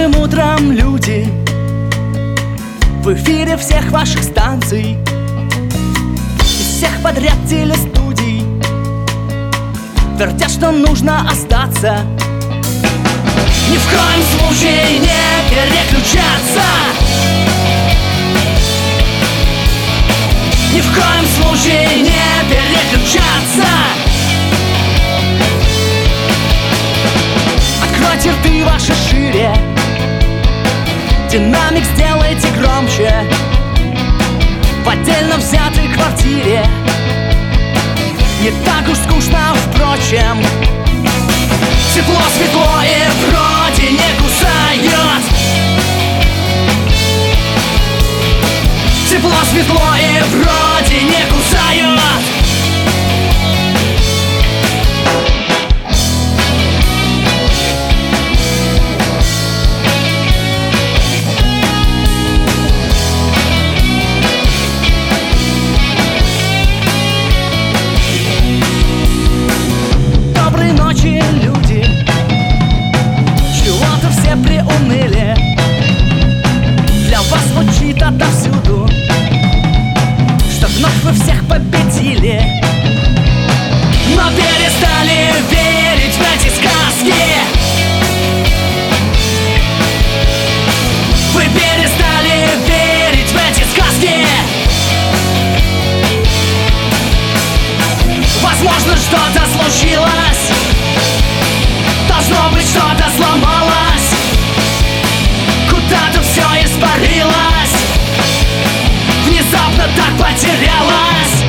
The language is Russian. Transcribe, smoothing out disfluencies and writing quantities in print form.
Добрым утром, люди! В эфире всех ваших станций, из всех подряд телестудий твердят, что нужно остаться, ни в коем случае не переключаться, ни в коем случае не переключаться. Откройте рты ваши шире, динамик сделайте громче. В отдельно взятой квартире не так уж скучно, впрочем. Тепло, светло и вроде не кусает. Тепло, светло и вроде не кусает. Люди, чего-то все приуныли. Для вас звучит отовсюду, что вновь вы всех победили, но перестали верить в эти сказки. Вы перестали верить в эти сказки. Возможно, что-то случилось, должно быть, что-то сломалось, куда-то все испарилось, внезапно так потерялось.